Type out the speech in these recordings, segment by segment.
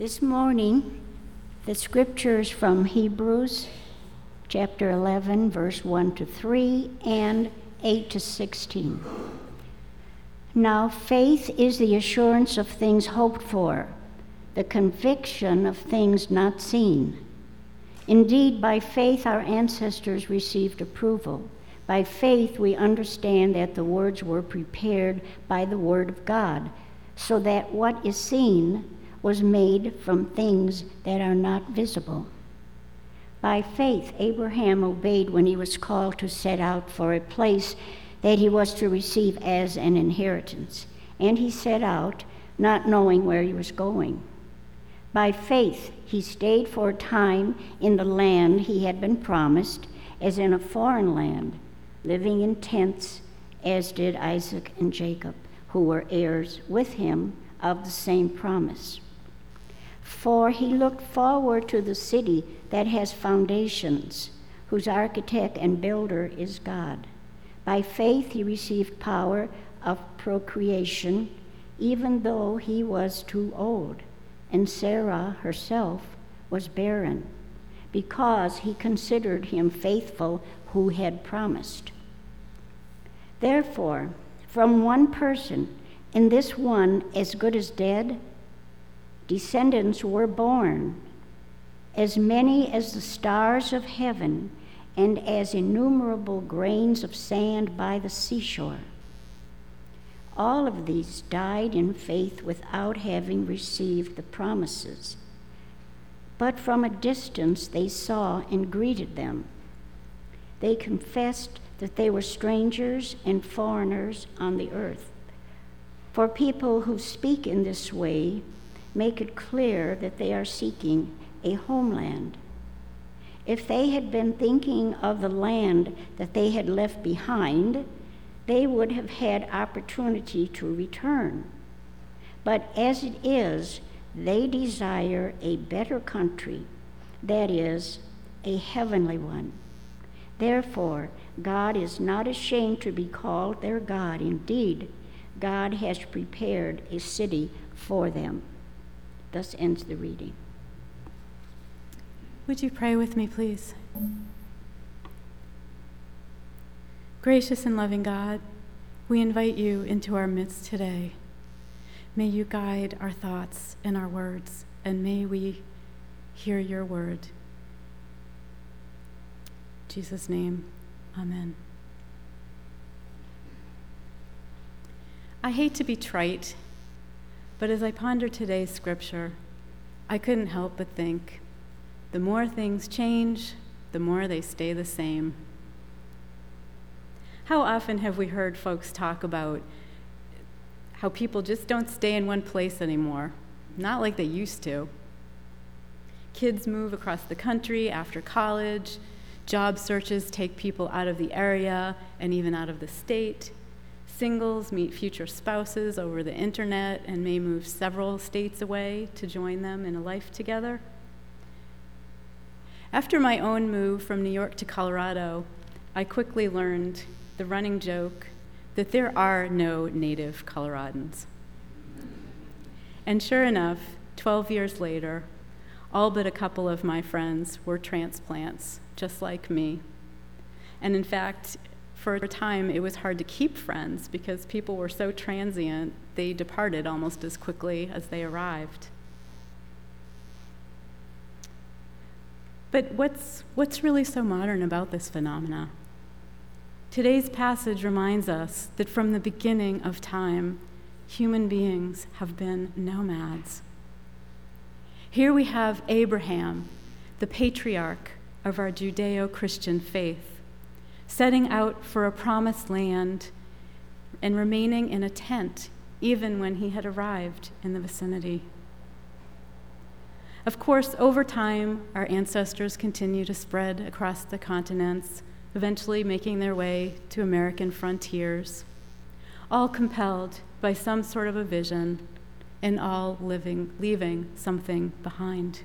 This morning, the scriptures from Hebrews chapter 11, verse 1 to 3 and 8 to 16. Now, faith is the assurance of things hoped for, the conviction of things not seen. Indeed, by faith our ancestors received approval. By faith we understand that the words were prepared by the word of God, so that what is seen was made from things that are not visible. By faith Abraham obeyed when he was called to set out for a place that he was to receive as an inheritance, and he set out not knowing where he was going. By faith he stayed for a time in the land he had been promised, as in a foreign land, living in tents, as did Isaac and Jacob, who were heirs with him of the same promise. For he looked forward to the city that has foundations, whose architect and builder is God. By faith he received power of procreation, even though he was too old, and Sarah herself was barren, because he considered him faithful who had promised. Therefore, from one person, and this one as good as dead, descendants were born, as many as the stars of heaven and as innumerable grains of sand by the seashore. All of these died in faith without having received the promises, but from a distance they saw and greeted them. They confessed that they were strangers and foreigners on the earth. For people who speak in this way make it clear that they are seeking a homeland. If they had been thinking of the land that they had left behind, they would have had opportunity to return. But as it is, they desire a better country, that is, a heavenly one. Therefore, God is not ashamed to be called their God. Indeed, God has prepared a city for them. Thus ends the reading. Would you pray with me, please? Gracious and loving God, we invite you into our midst today. May you guide our thoughts and our words, and may we hear your word. In Jesus' name, amen. I hate to be trite, but as I ponder today's scripture, I couldn't help but think, the more things change, the more they stay the same. How often have we heard folks talk about how people just don't stay in one place anymore, not like they used to. Kids move across the country after college, job searches take people out of the area and even out of the state. Singles meet future spouses over the internet and may move several states away to join them in a life together. After my own move from New York to Colorado, I quickly learned the running joke that there are no native Coloradans. And sure enough, 12 years later, all but a couple of my friends were transplants, just like me. And in fact, for a time, it was hard to keep friends because people were so transient, they departed almost as quickly as they arrived. But what's really so modern about this phenomena? Today's passage reminds us that from the beginning of time, human beings have been nomads. Here we have Abraham, the patriarch of our Judeo-Christian faith, setting out for a promised land and remaining in a tent even when he had arrived in the vicinity. Of course, over time, our ancestors continue to spread across the continents, eventually making their way to American frontiers, all compelled by some sort of a vision and all leaving something behind.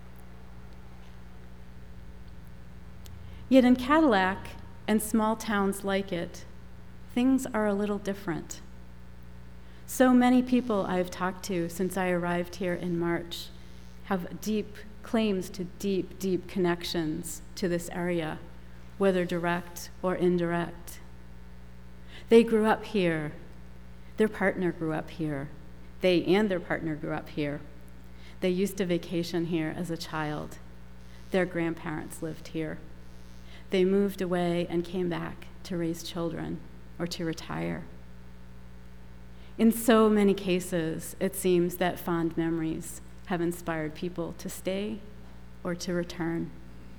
Yet in Cadillac and small towns like it, things are a little different. So many people I've talked to since I arrived here in March have deep claims to deep, deep connections to this area, whether direct or indirect. They grew up here. Their partner grew up here. They and their partner grew up here. They used to vacation here as a child. Their grandparents lived here. They moved away and came back to raise children or to retire. In so many cases, it seems that fond memories have inspired people to stay or to return.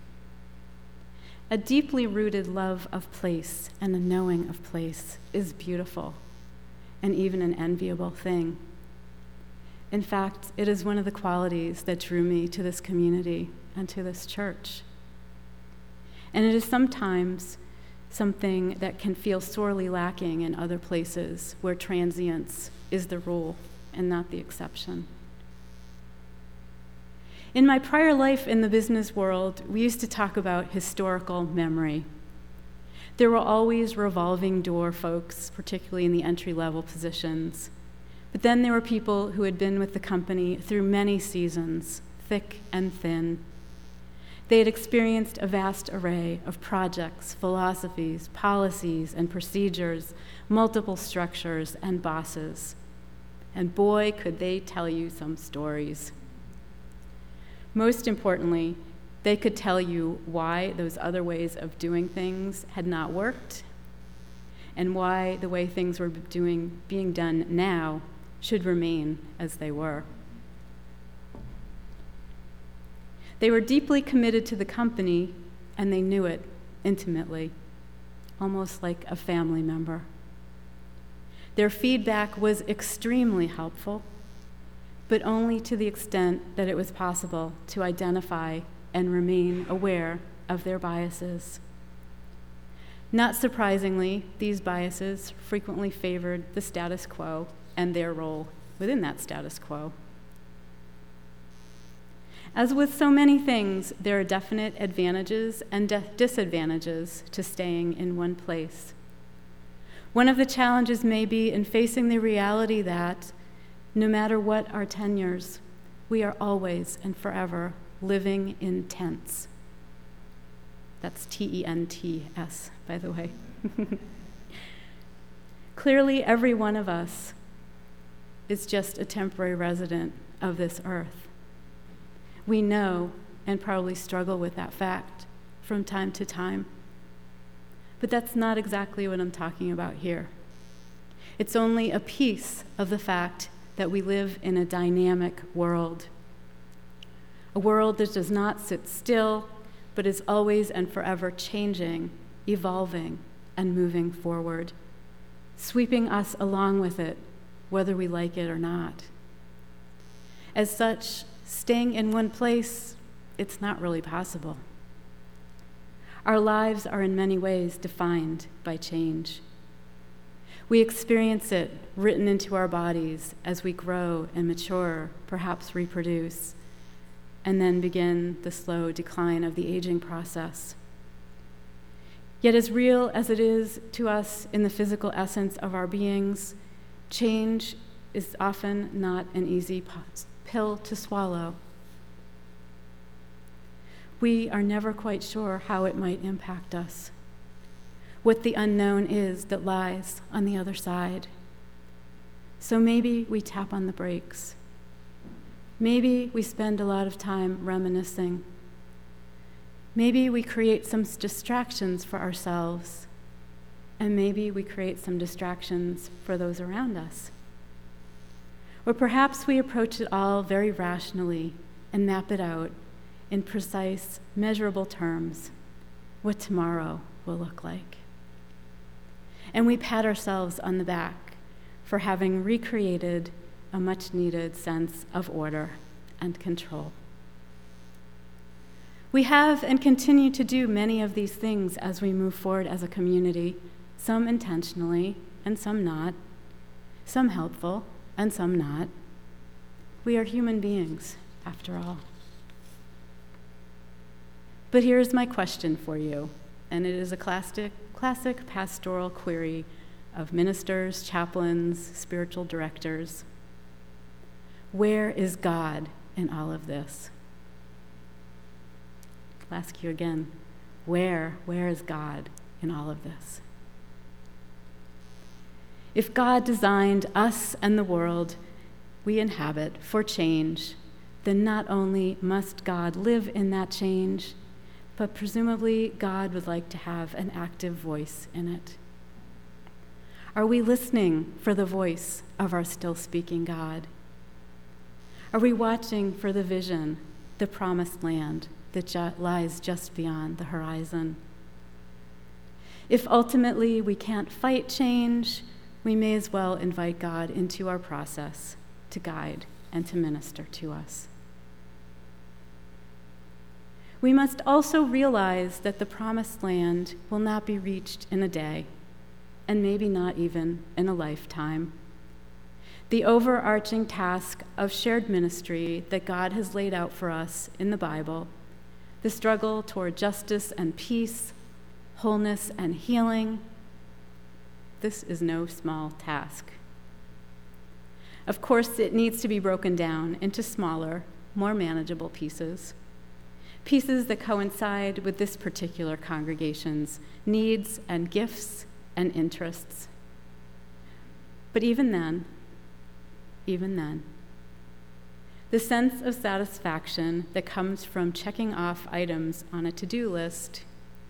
A deeply rooted love of place and a knowing of place is beautiful and even an enviable thing. In fact, it is one of the qualities that drew me to this community and to this church. And it is sometimes something that can feel sorely lacking in other places where transience is the rule and not the exception. In my prior life in the business world, we used to talk about historical memory. There were always revolving door folks, particularly in the entry-level positions. But then there were people who had been with the company through many seasons, thick and thin. They had experienced a vast array of projects, philosophies, policies, and procedures, multiple structures, and bosses. And boy, could they tell you some stories. Most importantly, they could tell you why those other ways of doing things had not worked, and why the way things were being done now should remain as they were. They were deeply committed to the company, and they knew it intimately, almost like a family member. Their feedback was extremely helpful, but only to the extent that it was possible to identify and remain aware of their biases. Not surprisingly, these biases frequently favored the status quo and their role within that status quo. As with so many things, there are definite advantages and disadvantages to staying in one place. One of the challenges may be in facing the reality that, no matter what our tenures, we are always and forever living in tents. That's T-E-N-T-S, by the way. Clearly, every one of us is just a temporary resident of this earth. We know and probably struggle with that fact from time to time. But that's not exactly what I'm talking about here. It's only a piece of the fact that we live in a dynamic world. A world that does not sit still, but is always and forever changing, evolving, and moving forward, sweeping us along with it, whether we like it or not. As such, staying in one place, it's not really possible. Our lives are in many ways defined by change. We experience it written into our bodies as we grow and mature, perhaps reproduce, and then begin the slow decline of the aging process. Yet as real as it is to us in the physical essence of our beings, change is often not an easy pill to swallow. We are never quite sure how it might impact us, what the unknown is that lies on the other side. So maybe we tap on the brakes. Maybe we spend a lot of time reminiscing. Maybe we create some distractions for ourselves, and maybe we create some distractions for those around us. Or perhaps we approach it all very rationally and map it out in precise, measurable terms, what tomorrow will look like. And we pat ourselves on the back for having recreated a much-needed sense of order and control. We have and continue to do many of these things as we move forward as a community, some intentionally and some not, some helpful and some not. We are human beings, after all. But here's my question for you, and it is a classic pastoral query of ministers, chaplains, spiritual directors. Where is God in all of this? I'll ask you again, where is God in all of this? If God designed us and the world we inhabit for change, then not only must God live in that change, but presumably God would like to have an active voice in it. Are we listening for the voice of our still speaking God? Are we watching for the vision, the promised land that lies just beyond the horizon? If ultimately we can't fight change, we may as well invite God into our process to guide and to minister to us. We must also realize that the promised land will not be reached in a day, and maybe not even in a lifetime. The overarching task of shared ministry that God has laid out for us in the Bible, the struggle toward justice and peace, wholeness and healing, this is no small task. Of course, it needs to be broken down into smaller, more manageable pieces that coincide with this particular congregation's needs and gifts and interests. But even then, the sense of satisfaction that comes from checking off items on a to-do list,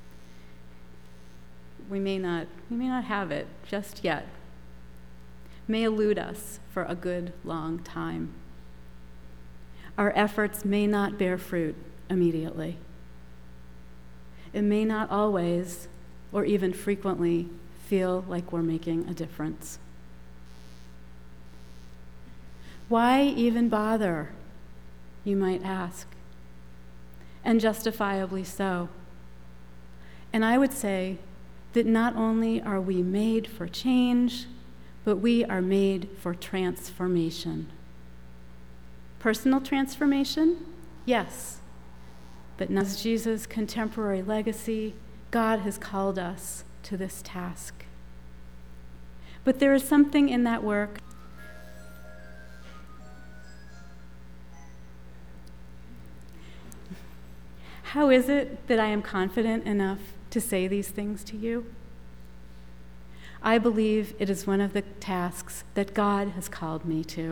we may not have it just yet, may elude us for a good long time. Our efforts may not bear fruit immediately. It may not always, or even frequently, feel like we're making a difference. Why even bother, you might ask, and justifiably so. And I would say that not only are we made for change, but we are made for transformation. Personal transformation? Yes. But as Jesus' contemporary legacy, God has called us to this task. But there is something in that work. How is it that I am confident enough to say these things to you? I believe it is one of the tasks that God has called me to.